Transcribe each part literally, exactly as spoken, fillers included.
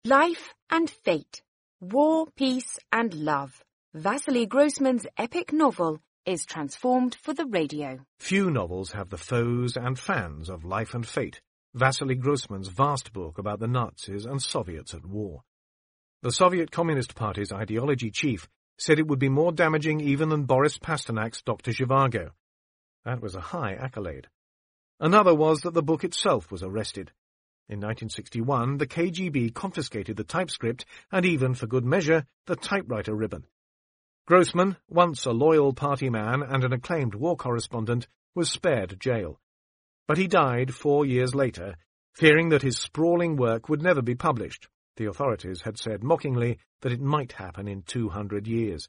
Life and Fate, War, Peace and Love. Vasily Grossman's epic novel is transformed for the radio. Few novels have the foes and fans of Life and Fate, Vasily Grossman's vast book about the Nazis and Soviets at war. The Soviet Communist Party's ideology chief said it would be more damaging even than Boris Pasternak's Doctor Zhivago. That was a high accolade. Another was that the book itself was arrested. In nineteen sixty-one, the K G B confiscated the typescript and even, for good measure, the typewriter ribbon. Grossman, once a loyal party man and an acclaimed war correspondent, was spared jail. But he died four years later, fearing that his sprawling work would never be published. The authorities had said mockingly that it might happen in two hundred years.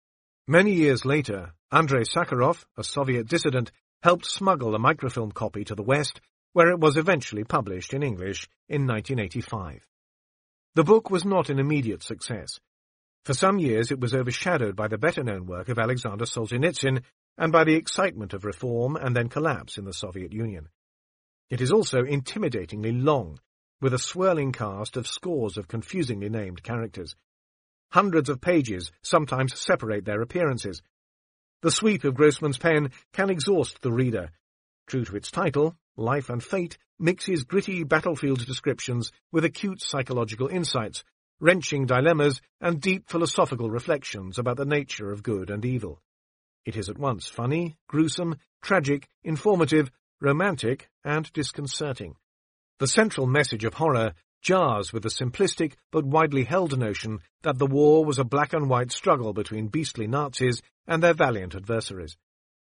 Many years later, Andrei Sakharov, a Soviet dissident, helped smuggle a microfilm copy to the West, where it was eventually published in English in nineteen eighty-five. The book was not an immediate success. For some years it was overshadowed by the better-known work of Alexander Solzhenitsyn and by the excitement of reform and then collapse in the Soviet Union. It is also intimidatingly long, with a swirling cast of scores of confusingly named characters. Hundreds of pages sometimes separate their appearances. The sweep of Grossman's pen can exhaust the reader. True to its title, Life and Fate mixes gritty battlefield descriptions with acute psychological insights, wrenching dilemmas, and deep philosophical reflections about the nature of good and evil. It is at once funny, gruesome, tragic, informative, romantic, and disconcerting. The central message of horror jars with the simplistic but widely held notion that the war was a black-and-white struggle between beastly Nazis and their valiant adversaries.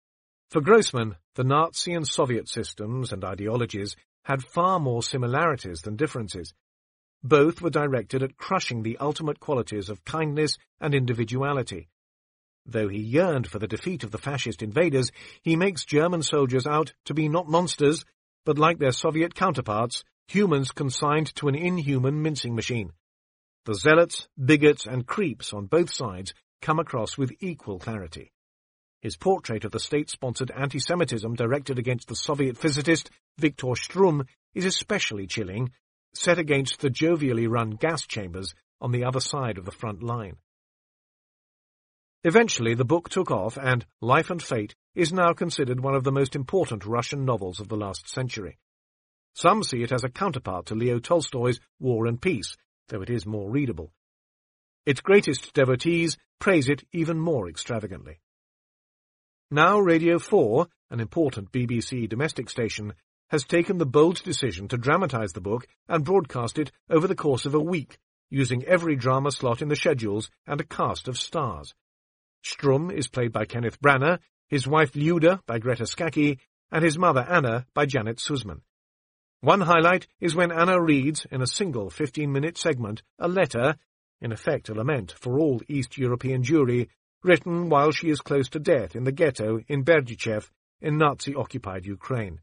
For Grossman, the Nazi and Soviet systems and ideologies had far more similarities than differences. Both were directed at crushing the ultimate qualities of kindness and individuality. Though he yearned for the defeat of the fascist invaders, he makes German soldiers out to be not monsters, but like their Soviet counterparts, humans consigned to an inhuman mincing machine. The zealots, bigots, and creeps on both sides come across with equal clarity. His portrait of the state-sponsored anti-Semitism directed against the Soviet physicist Viktor Strum is especially chilling, set against the jovially run gas chambers on the other side of the front line. Eventually the book took off, and Life and Fate is now considered one of the most important Russian novels of the last century. Some see it as a counterpart to Leo Tolstoy's War and Peace, though it is more readable. Its greatest devotees praise it even more extravagantly. Now Radio four, an important B B C domestic station, has taken the bold decision to dramatise the book and broadcast it over the course of a week, using every drama slot in the schedules and a cast of stars. Strum is played by Kenneth Branagh, his wife Lyuda by Greta Scacchi, and his mother Anna by Janet Sussman. One highlight is when Anna reads, in a single fifteen-minute segment, a letter, in effect a lament for all East European Jewry, written while she is close to death in the ghetto in Berdichev in Nazi-occupied Ukraine.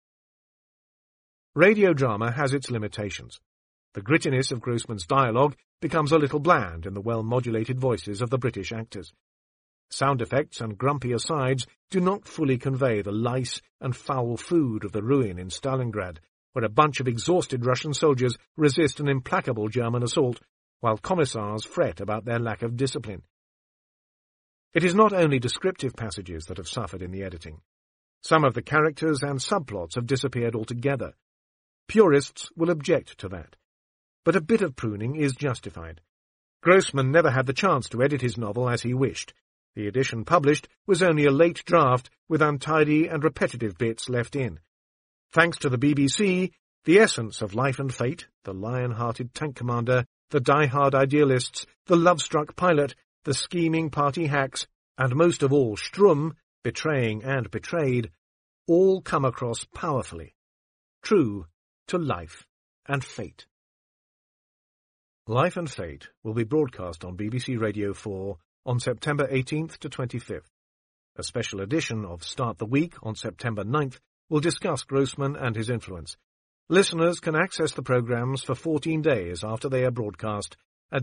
Radio drama has its limitations. The grittiness of Grossman's dialogue becomes a little bland in the well-modulated voices of the British actors. Sound effects and grumpy asides do not fully convey the lice and foul food of the ruin in Stalingrad, where a bunch of exhausted Russian soldiers resist an implacable German assault, while commissars fret about their lack of discipline. It is not only descriptive passages that have suffered in the editing. Some of the characters and subplots have disappeared altogether. Purists will object to that. But a bit of pruning is justified. Grossman never had the chance to edit his novel as he wished. The edition published was only a late draft with untidy and repetitive bits left in. Thanks to the B B C, the essence of Life and Fate, the lion-hearted tank commander, the die-hard idealists, the love-struck pilot, the scheming party hacks, and most of all Strum, betraying and betrayed, all come across powerfully, true to Life and Fate. Life and Fate will be broadcast on B B C Radio four on September eighteenth to twenty-fifth. A special edition of Start the Week on September ninth will discuss Grossman and his influence. Listeners can access the programmes for fourteen days after they are broadcast at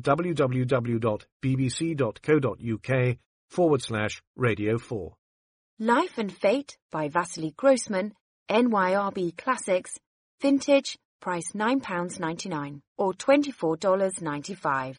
www.bbc.co.uk forward slash Radio four. Life and Fate by Vasily Grossman, N Y R B Classics, Vintage, price nine pounds ninety-nine or twenty-four dollars ninety-five.